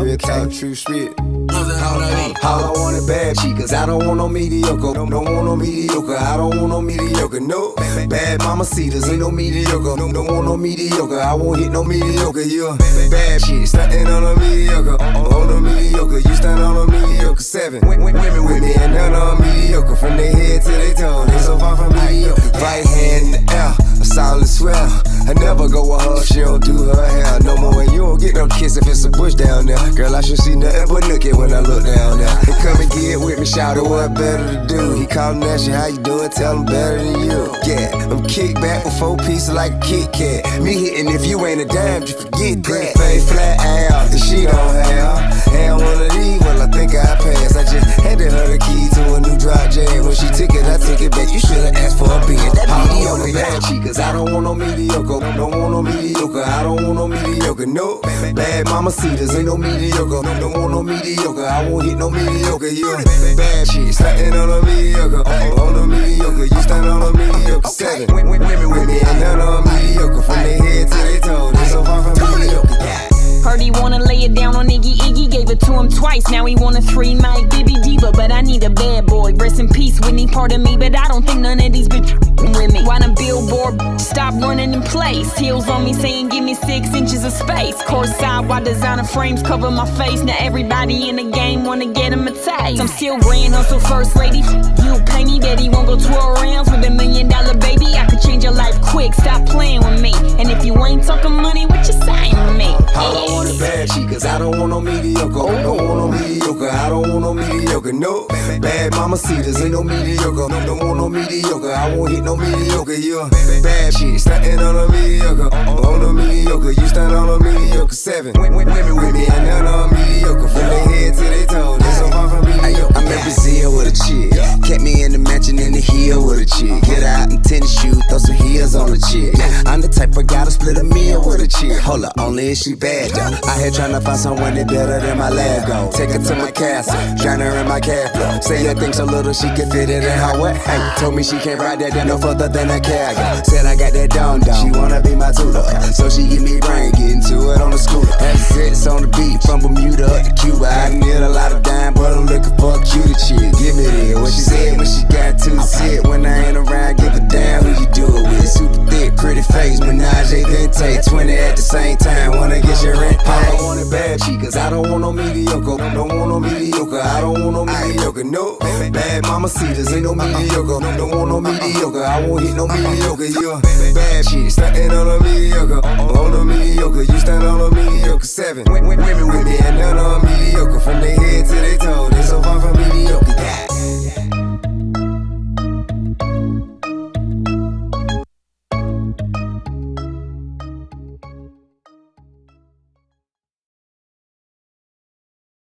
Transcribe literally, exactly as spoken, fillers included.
real talk, true spit. All I want is bad chicas, I don't want no mediocre. Don't want no mediocre, I don't want no mediocre. No, bad mamacitas, ain't no mediocre. Don't want no mediocre, I won't hit no mediocre. You a bad shit, stuntin' on a mediocre. On a mediocre, you stand on a mediocre. Seven women with me and none on mediocre. From their head to their toe, they so far from mediocre. Right hand in the air, a solid swell. I never go with her, she don't do her hair no more. And you don't get no kiss if it's a bush down there. Girl, I should see nothing but look at when I look down there. And come and get with me, shout out what better to do. He callin' at you, how you doing? Tell him better than you. Yeah, I'm kicked back with four pieces like a Kit Kat. Me hitting if you ain't a dime, just forget that. Face flat ass, that she don't have. And one of these, well, I think I passed. I just handed her the key to a new drop jam. When she took it, I took it back. You should've asked for a being that mediocre. Bad chicas, I don't want no mediocre. Don't want no mediocre, I don't want no mediocre. No, bad mamacitas, ain't no mediocre. Don't want no mediocre, I won't hit no mediocre. You a bad shit, stuntin' on a mediocre. On a mediocre, you stand on a mediocre. Seven women with me and none on mediocre. From their head to their toe, they so far from mediocre. Heard he wanna lay it down on Iggy Iggy, gave it to him twice. Now he wanna three Mike Bibby Diva, but I need a bad boy. Rest in peace, Whitney, pardon me, but I don't think none of these bitches with me. Why the billboard stop running in place? Heels on me saying give me six inches of space. Course side, why designer frames cover my face? Now everybody in the game wanna get him a taste. I'm still grand hustle first lady. You pay me, bet he won't go twelve rounds with a million dollar baby. I could change your life quick, stop playing with me. And if you ain't talking money, what you saying to me? All I want is bad chicas, I don't want no mediocre. Don't want no mediocre, I don't want no mediocre. No, bad mamacitas, ain't no mediocre. Don't want no mediocre, I won't hit no mediocre. You a bad shit, stuntin' on a mediocre. On a mediocre, you stand on a mediocre. Seven women with me and none on mediocre. From their head to their toe, they so far from mediocre. I'm in Brazil with a chick, kept me in the mansion in the hill with a chick. Get out in tennis shoes, throw some heels on the chick. I'm the type of guy to split a meal with a chick. Hold up, only if she bad though. I here tryna find someone that better than my lab go. Take her to my castle, drown her in my cat flow. Say her thing so little she can fit it in her what? Hey, told me she can't ride that down no further than a cargo. Said I got that down down. She wanna be my tutor, so she give me brain, getting to it on the scooter. Assets on the beat from Bermuda up to Cuba. I need a lot of dime, but I'm looking for a cutie chick. Give me that, what she said when she got to the sit. When I ain't around, give a damn who you do it with. Super thick, pretty face, Menage a Vente, twenty at the same time. Wanna get your rent paid. I don't want it bad chicas, I don't want no mediocre. Don't want no mediocre, I don't want no mediocre. No, bad mamacitas, ain't no mediocre. Don't want no mediocre, I won't hit no mediocre. You a bad shit, stuntin' on a mediocre. On a mediocre, you stand on a mediocre. Seven women with me and none on mediocre. From their head